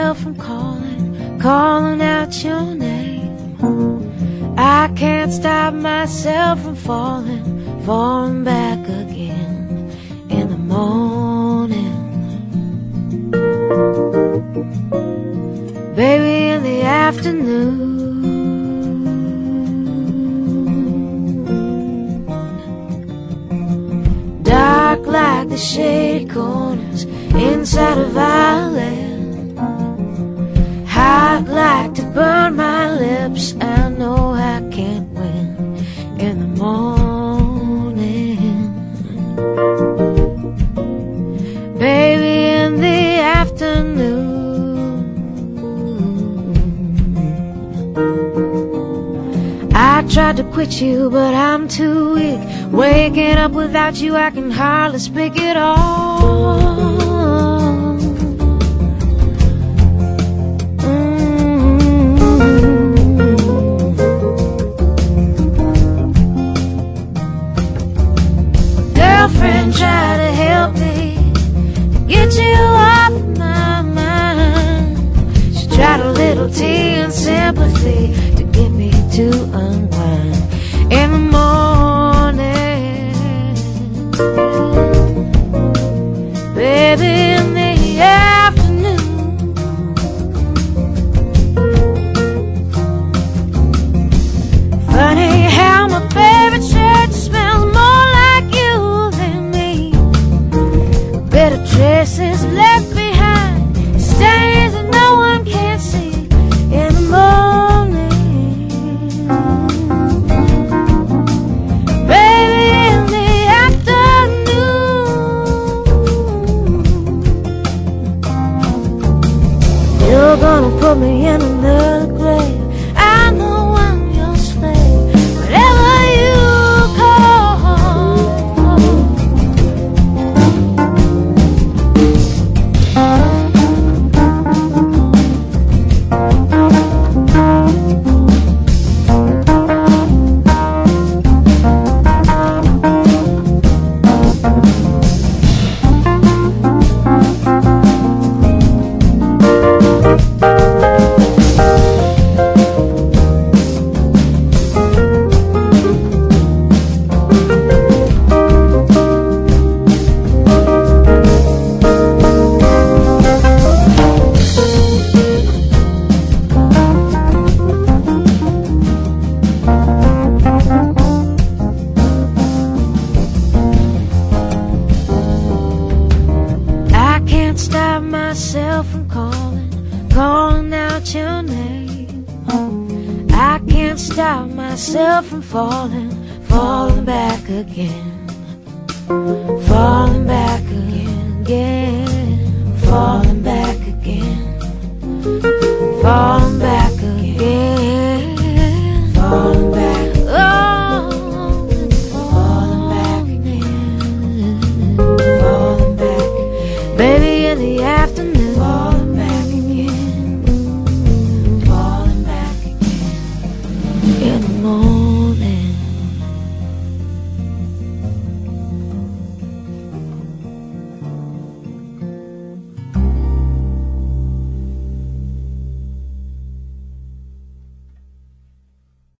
myself from calling out your name. I can't stop myself from falling back again in the morning. Baby, in the afternoon, dark like the shady corners inside a violin, hot like to burn my lips. I know I can't win in the morning. Baby, in the afternoon, I tried to quit you, but I'm too weak. Waking up without you, I can hardly speak at all. Girlfriend, try to help me to get you off my mind. She tried a little tea and sympathy to get me to unwind in the morning. Baby, in the afternoon, funny how my favorite shirt smells more like you than me. Better traces left behind, stains that no one can see in the morning. Baby, in the afternoon, you're gonna put me in another grave. I know I'm your slave, whatever you call. Stop myself from calling out your name. I can't stop myself from falling back again, falling back again, falling back again, falling